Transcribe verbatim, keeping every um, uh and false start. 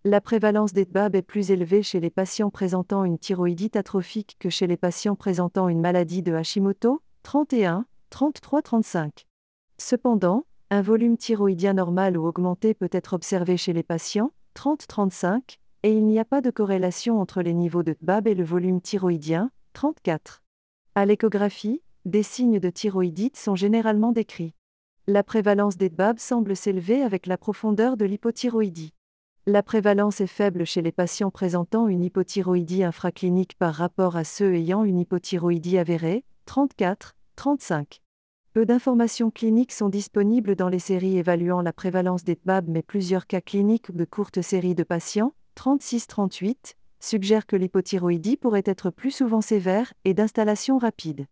La prévalence des T B A B est plus élevée chez les patients présentant une thyroïdite atrophique que chez les patients présentant une maladie de Hashimoto, trente et un, trente-trois, trente-cinq. Cependant, un volume thyroïdien normal ou augmenté peut être observé chez les patients, trente à trente-cinq, et il n'y a pas de corrélation entre les niveaux de T B A B et le volume thyroïdien, trente-quatre. À l'échographie, des signes de thyroïdite sont généralement décrits. La prévalence des T B A B semble s'élever avec la profondeur de l'hypothyroïdie. La prévalence est faible chez les patients présentant une hypothyroïdie infraclinique par rapport à ceux ayant une hypothyroïdie avérée, trente-quatre à trente-cinq. Peu d'informations cliniques sont disponibles dans les séries évaluant la prévalence des T B A B, mais plusieurs cas cliniques de courtes séries de patients, trente-six à trente-huit, suggèrent que l'hypothyroïdie pourrait être plus souvent sévère et d'installation rapide.